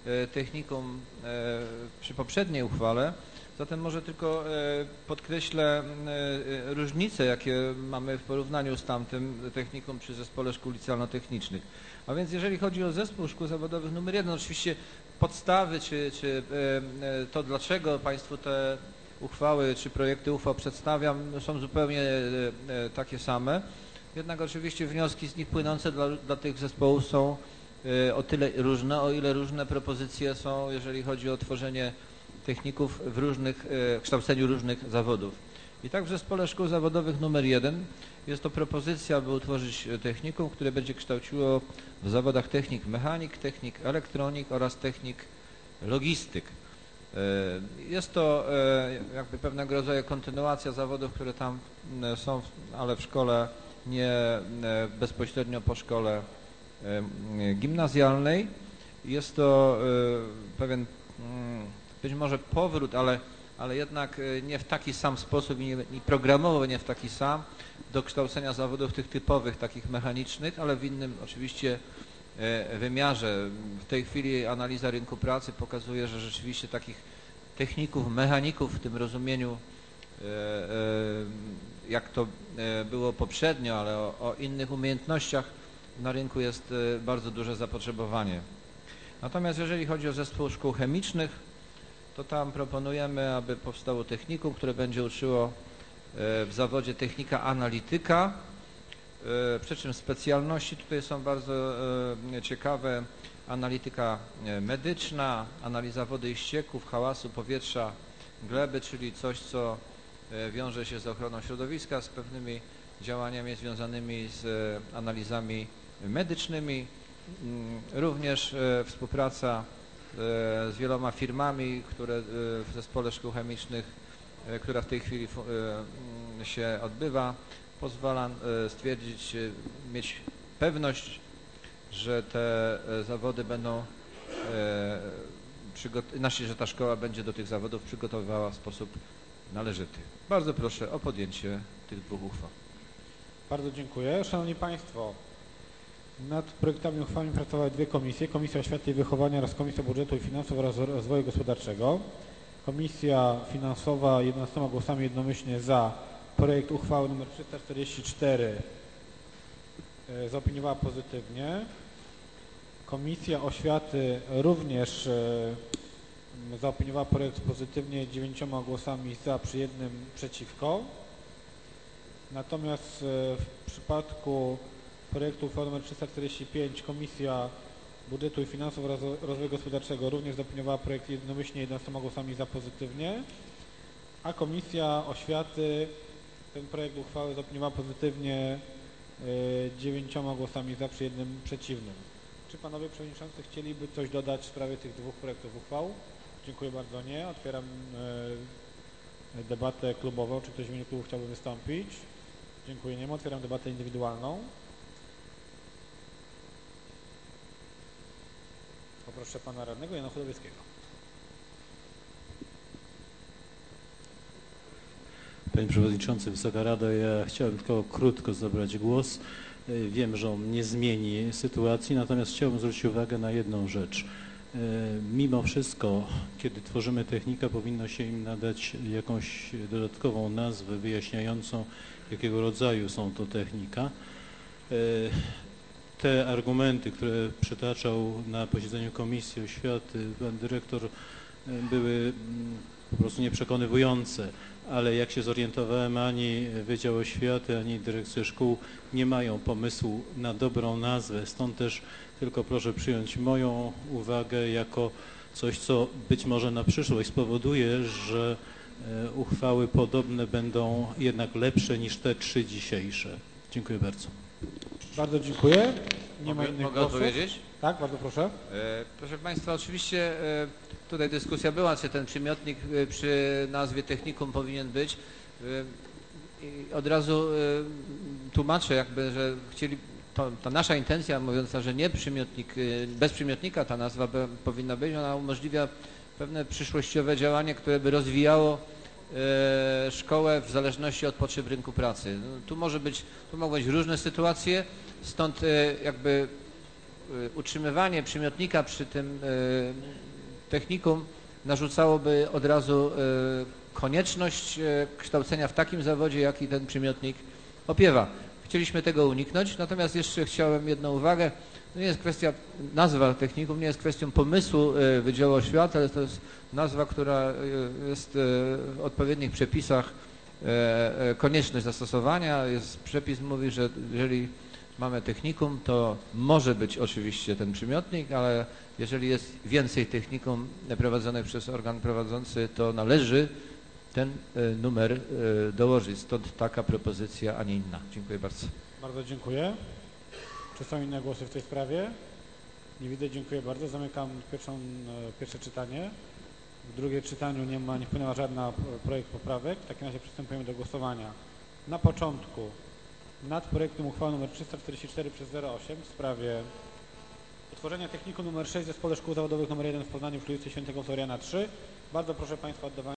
technikum przy poprzedniej uchwale. Zatem może tylko podkreślę różnice, jakie mamy w porównaniu z tamtym technikum przy Zespole Szkół Licealno-Technicznych. A więc jeżeli chodzi o Zespół Szkół Zawodowych numer 1, oczywiście podstawy, czy to dlaczego Państwu te uchwały czy projekty uchwał przedstawiam, są zupełnie takie same. Jednak oczywiście wnioski z nich płynące dla tych zespołów są o tyle różne, o ile różne propozycje są, jeżeli chodzi o tworzenie techników w kształceniu różnych zawodów. I tak w Zespole Szkół Zawodowych numer 1 jest to propozycja, by utworzyć technikum, które będzie kształciło w zawodach technik mechanik, technik elektronik oraz technik logistyk. Jest to jakby pewnego rodzaju kontynuacja zawodów, które tam są, ale w szkole nie bezpośrednio po szkole gimnazjalnej. Jest to pewien być może powrót, ale jednak nie w taki sam sposób i programowo nie w taki sam do kształcenia zawodów tych typowych, takich mechanicznych, ale w innym oczywiście wymiarze. W tej chwili analiza rynku pracy pokazuje, że rzeczywiście takich techników, mechaników w tym rozumieniu, jak to było poprzednio, ale o innych umiejętnościach na rynku jest bardzo duże zapotrzebowanie. Natomiast jeżeli chodzi o Zespół Szkół Chemicznych, to tam proponujemy, aby powstało technikum, które będzie uczyło w zawodzie technika analityka, przy czym specjalności tutaj są bardzo ciekawe: analityka medyczna, analiza wody i ścieków, hałasu, powietrza, gleby, czyli coś, co wiąże się z ochroną środowiska, z pewnymi działaniami związanymi z analizami medycznymi. Również współpraca z wieloma firmami, które w Zespole Szkół Chemicznych, która w tej chwili się odbywa, pozwala stwierdzić, mieć pewność, że te zawody będą, że ta szkoła będzie do tych zawodów przygotowywała w sposób należyty. Bardzo proszę o podjęcie tych dwóch uchwał. Bardzo dziękuję. Szanowni Państwo, nad projektami uchwały pracowały dwie komisje: Komisja Oświaty i Wychowania oraz Komisja Budżetu i Finansów oraz Rozwoju Gospodarczego. Komisja Finansowa 11 głosami jednomyślnie za projekt uchwały nr 344 zaopiniowała pozytywnie. Komisja Oświaty również zaopiniowała projekt pozytywnie 9 głosami za przy 1 przeciwko. Natomiast w przypadku projektu uchwały nr 345 Komisja Budżetu i Finansów oraz Rozwoju Gospodarczego również zaopiniowała projekt jednomyślnie 11 głosami za pozytywnie, a Komisja Oświaty ten projekt uchwały zaopiniowała pozytywnie 9 głosami za przy 1 przeciwnym. Czy Panowie Przewodniczący chcieliby coś dodać w sprawie tych dwóch projektów uchwał? Dziękuję bardzo. Nie. Otwieram debatę klubową. Czy ktoś w imieniu klubu chciałby wystąpić? Dziękuję. Nie ma. Otwieram debatę indywidualną. Poproszę Pana Radnego Jana Chudowieckiego. Panie Przewodniczący, Wysoka Rado, ja chciałbym tylko krótko zabrać głos. Wiem, że on nie zmieni sytuacji, natomiast chciałbym zwrócić uwagę na jedną rzecz. Mimo wszystko, kiedy tworzymy technika, powinno się im nadać jakąś dodatkową nazwę wyjaśniającą, jakiego rodzaju są to technika. Te argumenty, które przytaczał na posiedzeniu Komisji Oświaty pan dyrektor, były po prostu nieprzekonywujące, ale jak się zorientowałem, ani Wydział Oświaty, ani Dyrekcja Szkół nie mają pomysłu na dobrą nazwę, stąd też tylko proszę przyjąć moją uwagę jako coś, co być może na przyszłość spowoduje, że uchwały podobne będą jednak lepsze niż te 3 dzisiejsze. Dziękuję bardzo. Bardzo dziękuję. Nie ma innych Mogę głosów? odpowiedzieć? Tak, bardzo proszę. Proszę Państwa, oczywiście tutaj dyskusja była, czy ten przymiotnik przy nazwie technikum powinien być. I od razu tłumaczę jakby, że chcieli, ta nasza intencja mówiąca, że nie przymiotnik, bez przymiotnika ta nazwa powinna być, ona umożliwia pewne przyszłościowe działanie, które by rozwijało szkołę w zależności od potrzeb rynku pracy. Tu mogą być różne sytuacje, stąd jakby utrzymywanie przymiotnika przy tym technikum narzucałoby od razu konieczność kształcenia w takim zawodzie, jaki ten przymiotnik opiewa. Chcieliśmy tego uniknąć, natomiast jeszcze chciałem jedną uwagę. To nie jest kwestia, nazwa technikum nie jest kwestią pomysłu Wydziału Oświaty, ale to jest nazwa, która jest w odpowiednich przepisach konieczność zastosowania. Przepis mówi, że jeżeli mamy technikum, to może być oczywiście ten przymiotnik, ale jeżeli jest więcej technikum prowadzonych przez organ prowadzący, to należy ten numer dołożyć. Stąd taka propozycja, a nie inna. Dziękuję bardzo. Bardzo dziękuję. Czy są inne głosy w tej sprawie? Nie widzę, dziękuję bardzo. Zamykam pierwsze czytanie. W drugie czytaniu nie wpłynęła żadna projekt poprawek. W takim razie przystępujemy do głosowania. Na początku nad projektem uchwały nr 344 przez 08 w sprawie utworzenia technikum nr 6 w Zespole Szkół Zawodowych nr 1 w Poznaniu przy ulicy Świętego Floriana 3. Bardzo proszę Państwa o oddawanie